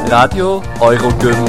Radio Eurogürtel.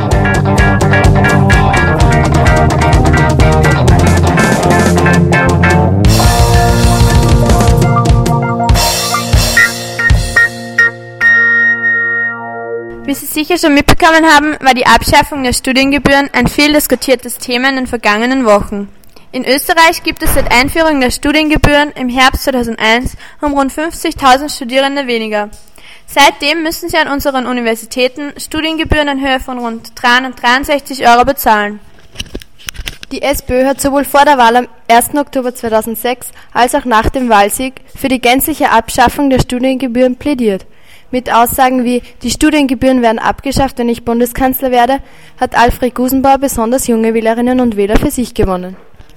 Wie Sie sicher schon mitbekommen haben, war die Abschaffung der Studiengebühren ein viel diskutiertes Thema in den vergangenen Wochen. In Österreich gibt es seit Einführung der Studiengebühren im Herbst 2001 um rund 50.000 Studierende weniger. Seitdem müssen sie an unseren Universitäten Studiengebühren in Höhe von rund 363 € bezahlen. Die SPÖ hat sowohl vor der Wahl am 1. Oktober 2006 als auch nach dem Wahlsieg für die gänzliche Abschaffung der Studiengebühren plädiert. Mit Aussagen wie, die Studiengebühren werden abgeschafft, wenn ich Bundeskanzler werde, hat Alfred Gusenbauer besonders junge Wählerinnen und Wähler für sich gewonnen.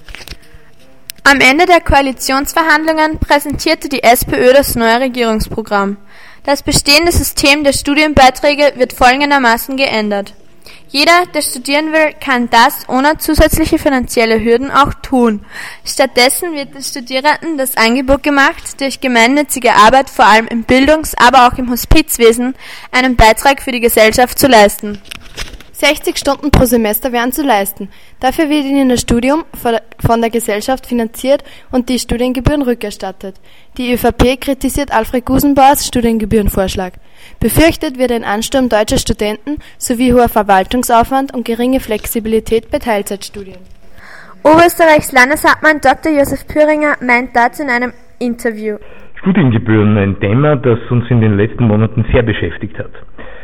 Am Ende der Koalitionsverhandlungen präsentierte die SPÖ das neue Regierungsprogramm. Das bestehende System der Studienbeiträge wird folgendermaßen geändert. Jeder, der studieren will, kann das ohne zusätzliche finanzielle Hürden auch tun. Stattdessen wird den Studierenden das Angebot gemacht, durch gemeinnützige Arbeit vor allem im Bildungs-, aber auch im Hospizwesen einen Beitrag für die Gesellschaft zu leisten. 60 Stunden pro Semester wären zu leisten. Dafür wird ihnen das Studium von der Gesellschaft finanziert und die Studiengebühren rückerstattet. Die ÖVP kritisiert Alfred Gusenbauers Studiengebührenvorschlag. Befürchtet wird ein Ansturm deutscher Studenten sowie hoher Verwaltungsaufwand und geringe Flexibilität bei Teilzeitstudien. Oberösterreichs Landeshauptmann Dr. Josef Püringer meint dazu in einem Interview: Studiengebühren, ein Thema, das uns in den letzten Monaten sehr beschäftigt hat.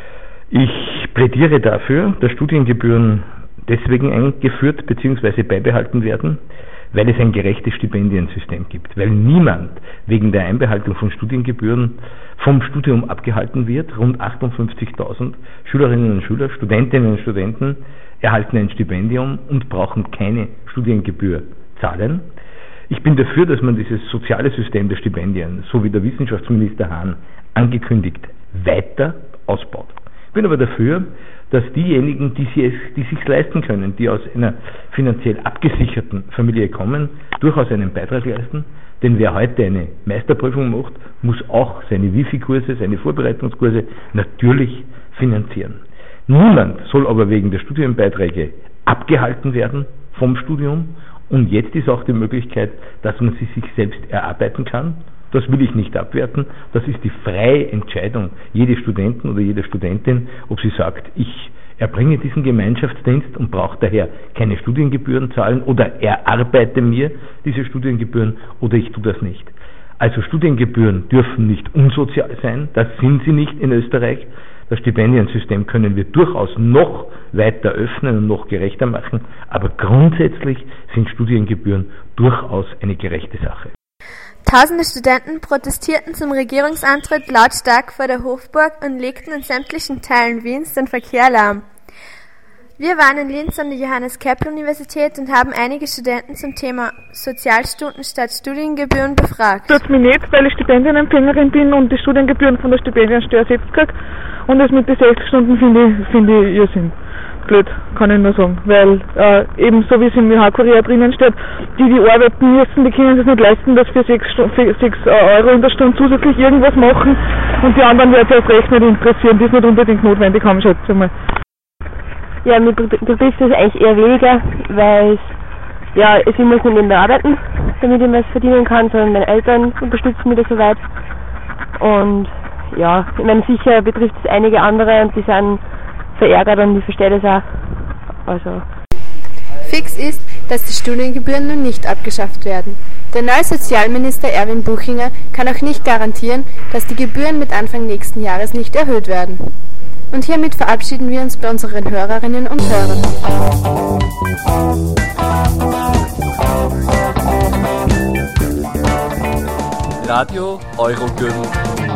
Ich plädiere dafür, dass Studiengebühren deswegen eingeführt bzw. beibehalten werden, weil es ein gerechtes Stipendiensystem gibt, weil niemand wegen der Einbehaltung von Studiengebühren vom Studium abgehalten wird. Rund 58.000 Schülerinnen und Schüler, Studentinnen und Studenten erhalten ein Stipendium und brauchen keine Studiengebühr zahlen. Ich bin dafür, dass man dieses soziale System der Stipendien, so wie der Wissenschaftsminister Hahn angekündigt, weiter ausbaut. Ich bin aber dafür, dass diejenigen, die sich leisten können, die aus einer finanziell abgesicherten Familie kommen, durchaus einen Beitrag leisten. Denn wer heute eine Meisterprüfung macht, muss auch seine Wifi-Kurse, seine Vorbereitungskurse natürlich finanzieren. Niemand soll aber wegen der Studienbeiträge abgehalten werden vom Studium. Und jetzt ist auch die Möglichkeit, dass man sie sich selbst erarbeiten kann. Das will ich nicht abwerten. Das ist die freie Entscheidung jedes Studenten oder jeder Studentin, ob sie sagt, ich erbringe diesen Gemeinschaftsdienst und brauche daher keine Studiengebühren zahlen oder erarbeite mir diese Studiengebühren oder ich tue das nicht. Also Studiengebühren dürfen nicht unsozial sein. Das sind sie nicht in Österreich. Das Stipendiensystem können wir durchaus noch weiter öffnen und noch gerechter machen. Aber grundsätzlich sind Studiengebühren durchaus eine gerechte Sache. Tausende Studenten protestierten zum Regierungsantritt lautstark vor der Hofburg und legten in sämtlichen Teilen Wiens den Verkehr lahm. Wir waren in Linz an der Johannes-Kepler-Universität und haben einige Studenten zum Thema Sozialstunden statt Studiengebühren befragt. Das mich nicht, weil ich Stipendienempfängerin bin und die Studiengebühren von der Stipendiensteuer selbst kriege. Und das mit den 60 Stunden finde ich Irrsinn. Blöd, kann ich nur sagen, weil eben so wie es im ÖH-Kurier drinnen steht, die arbeiten müssen, die können sich nicht leisten, dass für 6 € in der Stunde zusätzlich irgendwas machen und die anderen werden sich erst recht nicht interessieren, das ist nicht unbedingt notwendig, haben schätze ich mal. Ja, mir betrifft das eigentlich eher weniger, weil ich muss nicht mehr arbeiten, damit ich was verdienen kann, sondern meine Eltern unterstützen mich da soweit. Und ja, ich meine, sicher betrifft es einige andere und die sind verärgert und ich verstehe das auch. Also. Fix ist, dass die Studiengebühren nun nicht abgeschafft werden. Der neue Sozialminister Erwin Buchinger kann auch nicht garantieren, dass die Gebühren mit Anfang nächsten Jahres nicht erhöht werden. Und hiermit verabschieden wir uns bei unseren Hörerinnen und Hörern. Radio Eurogürtel.